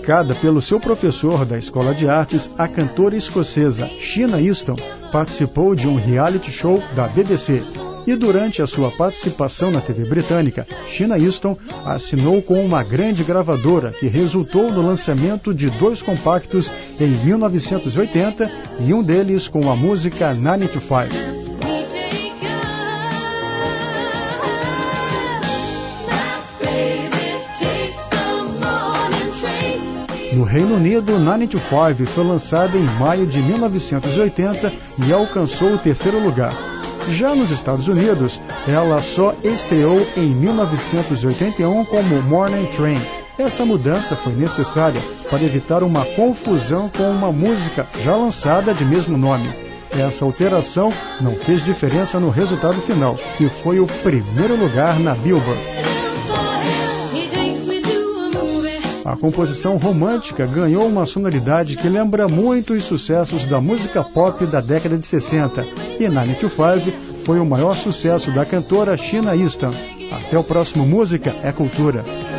indicada pelo seu professor da Escola de Artes, a cantora escocesa Sheena Easton participou de um reality show da BBC. E durante a sua participação na TV britânica, Sheena Easton assinou com uma grande gravadora que resultou no lançamento de 2 compactos em 1980 e um deles com a música 9 to 5. No Reino Unido, 9 to 5 foi lançada em maio de 1980 e alcançou o 3º lugar. Já nos Estados Unidos, ela só estreou em 1981 como Morning Train. Essa mudança foi necessária para evitar uma confusão com uma música já lançada de mesmo nome. Essa alteração não fez diferença no resultado final, que foi o 1º lugar na Billboard. A composição romântica ganhou uma sonoridade que lembra muito os sucessos da música pop da década de 60, e 9 to 5 foi o maior sucesso da cantora Sheena Easton. Até o próximo Música é Cultura.